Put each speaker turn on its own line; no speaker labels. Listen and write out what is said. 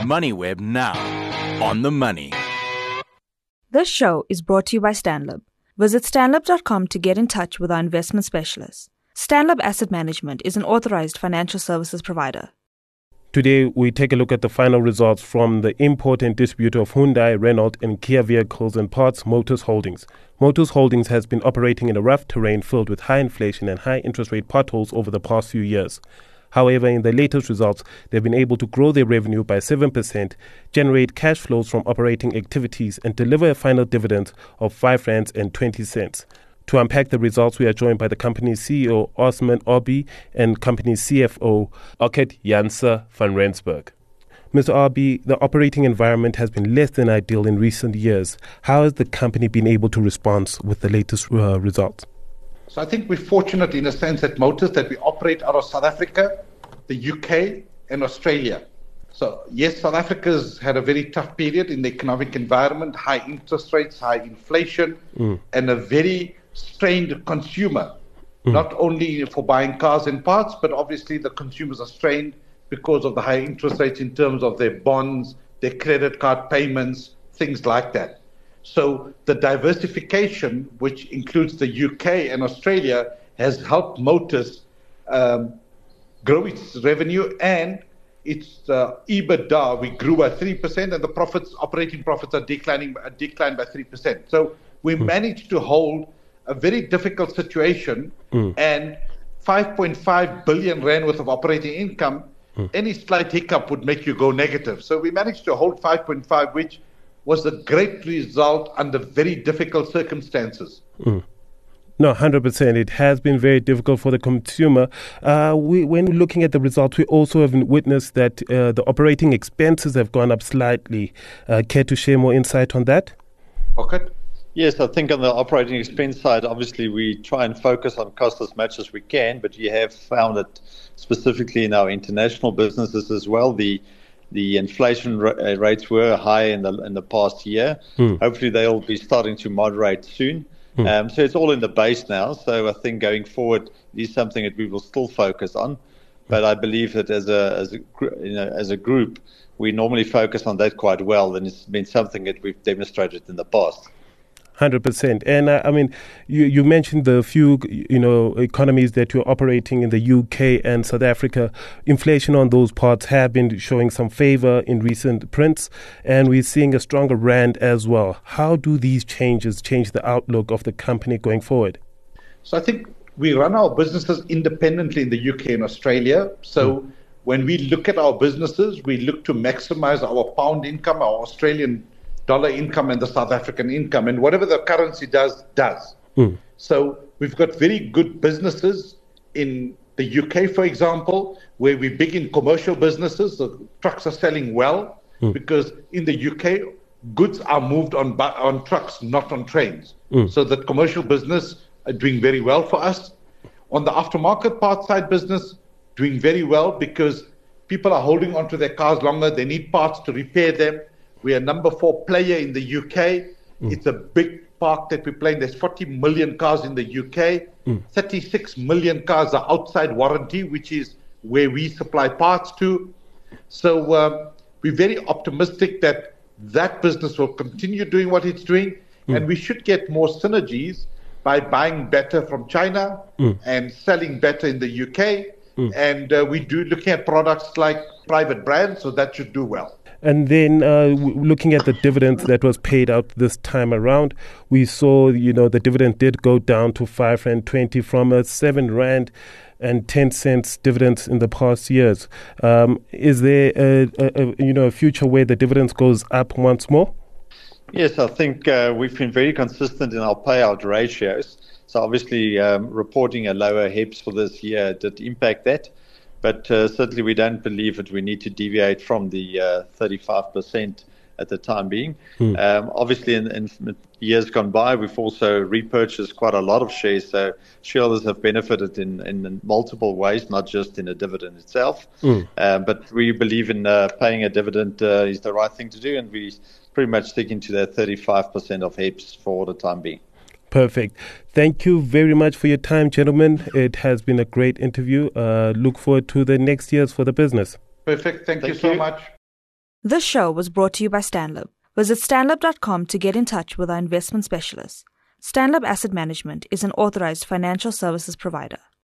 MoneyWeb now. On the money.
This show is brought to you by Stanlib. Visit stanlib.com to get in touch with our investment specialists. Stanlib Asset Management is an authorized financial services provider.
Today, we take a look at the final results from the import and distributor of Hyundai, Renault and Kia vehicles and parts, Motors Holdings. Motors Holdings has been operating in a rough terrain filled with high inflation and high interest rate potholes over the past few years. However, in the latest results, they've been able to grow their revenue by 7%, generate cash flows from operating activities and deliver a final dividend of R5.20. To unpack the results, we are joined by the company's CEO, Osman Obi, and company's CFO, Oket Janse van Rensburg. Mr. Obi, the operating environment has been less than ideal in recent years. How has the company been able to respond with the latest results?
So I think we're fortunate in a sense at Motors that we operate out of South Africa, the UK and Australia. So yes, South Africa's had a very tough period in the economic environment, high interest rates, high inflation, and a very strained consumer, not only for buying cars and parts, but obviously the consumers are strained because of the high interest rates in terms of their bonds, their credit card payments, things like that. So the diversification, which includes the UK and Australia, has helped Motors grow its revenue and its EBITDA. We grew by 3%, and the operating profits are declined by 3%. So we managed to hold a very difficult situation, and 5.5 billion rand worth of operating income. Any slight hiccup would make you go negative. So we managed to hold 5.5, which was a great result under very difficult circumstances.
No, 100%. It has been very difficult for the consumer. When looking at the results, we also have witnessed that the operating expenses have gone up slightly. Care to share more insight on that?
Okay.
Yes, I think on the operating expense side, obviously we try and focus on cost as much as we can, but you have found that specifically in our international businesses as well, the inflation rates were high in the past year. Hopefully they'll be starting to moderate soon. So it's all in the base now. So I think going forward is something that we will still focus on. But I believe that as a group, we normally focus on that quite well, and it's been something that we've demonstrated in the past.
100%. And I mean, you mentioned the few, economies that you're operating in, the UK and South Africa. Inflation on those parts have been showing some favor in recent prints, and we're seeing a stronger rand as well. How do these changes change the outlook of the company going forward?
So I think we run our businesses independently in the UK and Australia. So when we look at our businesses, we look to maximize our pound income, our Australian dollar income and the South African income, and whatever the currency does. So we've got very good businesses in the UK, for example, where we're big in commercial businesses. The trucks are selling well because in the UK, goods are moved on trucks, not on trains. So the commercial business are doing very well for us. On the aftermarket parts side business, doing very well because people are holding onto their cars longer. They need parts to repair them. We are number 4 player in the UK. It's a big park that we're playing. There's 40 million cars in the UK. 36 million cars are outside warranty, which is where we supply parts to. So we're very optimistic that business will continue doing what it's doing. And we should get more synergies by buying better from China and selling better in the UK. And we do looking at products like private brands, so that should do well.
And then looking at the dividends that was paid out this time around, we saw, the dividend did go down to R5.20 from a R7.10 dividends in the past years. Is there a future where the dividends goes up once more?
Yes, I think we've been very consistent in our payout ratios. So obviously reporting a lower HEPS for this year did impact that. But certainly we don't believe that we need to deviate from the 35% at the time being. Obviously, in years gone by, we've also repurchased quite a lot of shares. So shareholders have benefited in multiple ways, not just in a dividend itself. But we believe in paying a dividend is the right thing to do, and we pretty much sticking to that 35% of HEPS for the time being.
Perfect. Thank you very much for your time, gentlemen. It has been a great interview. Look forward to the next years for the business.
Perfect. Thank you so much.
This show was brought to you by Stanlib. Visit stanlib.com to get in touch with our investment specialists. Stanlib Asset Management is an authorized financial services provider.